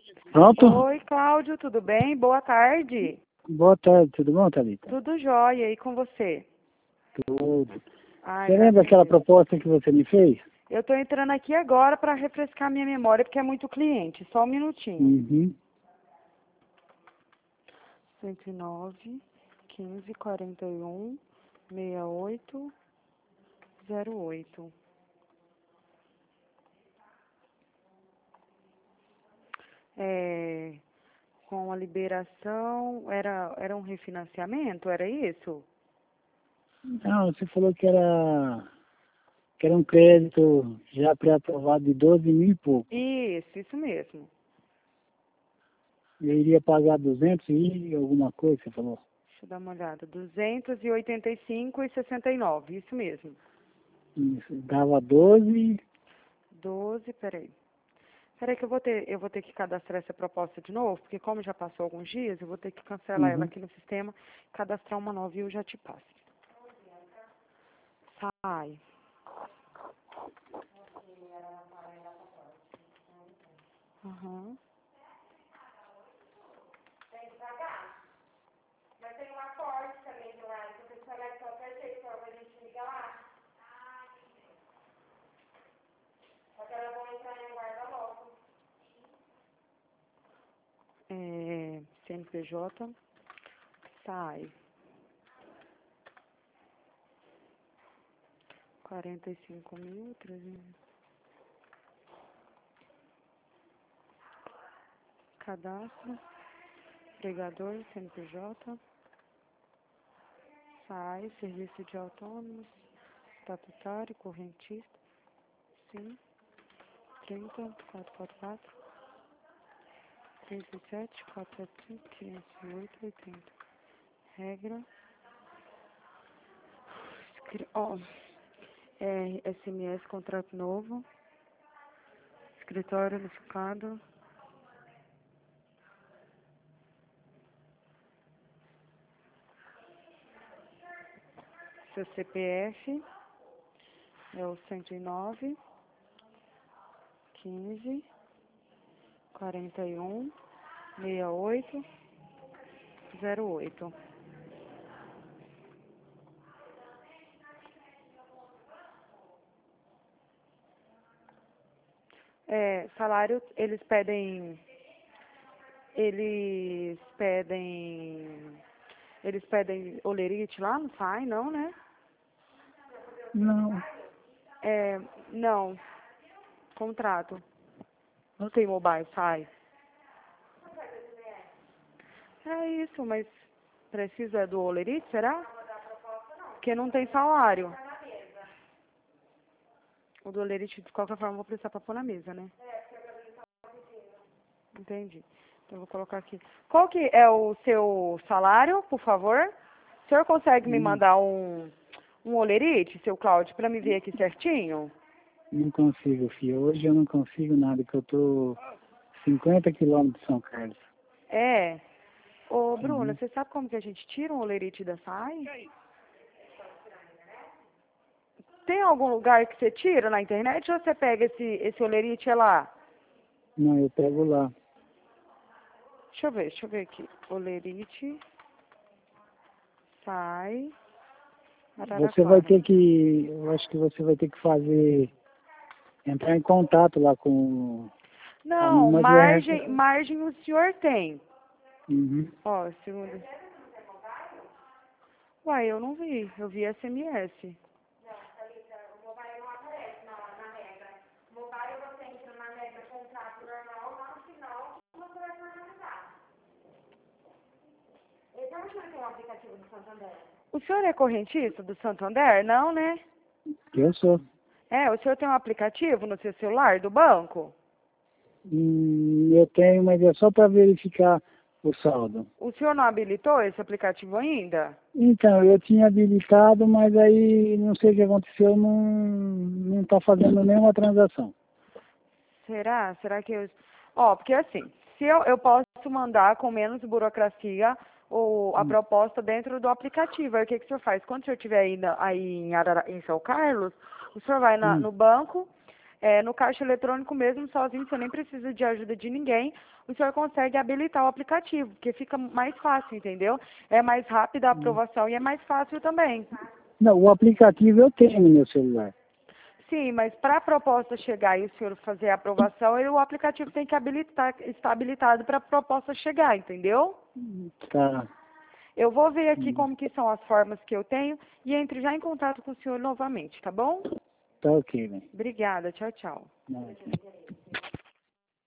Pronto? Oi, Cláudio, tudo bem? Boa tarde. Boa tarde, tudo bom, Thalita? Tudo jóia, e com você? Tudo. Ai, Você lembra graças a aquela Deus. proposta que você me fez? Eu tô entrando aqui agora para refrescar minha memória, porque é muito cliente. Só um minutinho. Uhum. 109, 15, 41, 68, 08. É, com a liberação, era um refinanciamento, era isso? Não, você falou que era um crédito já pré-aprovado de 12 mil e pouco. Isso mesmo. Eu iria pagar 200 e alguma coisa, você falou? Deixa eu dar uma olhada. 285,69, isso mesmo. Isso, dava 12. 12, peraí. Peraí que eu vou ter que cadastrar essa proposta de novo, porque como já passou alguns dias, eu vou ter que cancelar ela Uhum. aqui no sistema, cadastrar uma nova e eu já te passo. Sai. Aham. CNPJ, sai. 45.300. Cadastro, empregador, CNPJ, sai, serviço de autônomos, estatutário, correntista, sim, 30, 444, 37, 475, 508, 80. Regra, ó, SMS, contrato novo, escritório unificado, seu CPF é o 109, 15, 41, 68, 08. Salário, eles pedem, eles pedem olerite lá, não sai não, né? Não. Não, contrato. Não tem mobile, sai. É isso, mas precisa do olerite, será? Porque não tem salário. O do olerite, de qualquer forma, eu vou precisar pra pôr na mesa, né? Entendi. Então, eu vou colocar aqui. Qual que é o seu salário, por favor? O senhor consegue me Não, mandar um olerite, seu Cláudio, pra me ver aqui certinho? não consigo, filho. Hoje eu não consigo nada, que eu tô 50 quilômetros de São Carlos. É. Ô, Bruna, Uhum. você sabe como que a gente tira um olerite da SAI? Tem algum lugar que você tira na internet ou você pega esse olerite lá? Não, eu pego lá. Deixa eu ver aqui. Olerite, SAI, Você vai Araraquara. ter que, eu acho que você vai ter que entrar em contato lá com a Não, número de margem o senhor tem. Uhum. Ó, segundo. Uai, eu não vi. Eu vi SMS. O senhor é correntista do Santander? Não, né? Eu sou. O senhor tem um aplicativo no seu celular do banco? Eu tenho, mas é só para verificar o saldo. O senhor não habilitou esse aplicativo ainda? Então, eu tinha habilitado, mas aí não sei o que aconteceu, não está fazendo nenhuma transação. Será? Será que eu... Ó, porque assim, se eu posso mandar com menos burocracia a Hum. proposta dentro do aplicativo. Aí o que que o senhor faz? Quando o senhor estiver aí, em São Carlos, o senhor vai Hum. no banco, No caixa eletrônico mesmo, sozinho, você nem precisa de ajuda de ninguém, o senhor consegue habilitar o aplicativo, porque fica mais fácil, entendeu? É mais rápida a aprovação e é mais fácil também. Não, o aplicativo eu tenho no meu celular. Sim, mas para a proposta chegar e o senhor fazer a aprovação, o aplicativo tem que estar habilitado para a proposta chegar, entendeu? Tá. Eu vou ver aqui como que são as formas que eu tenho e entre já em contato com o senhor novamente, tá bom? Tá ok, velho. Obrigada, tchau, tchau. Não.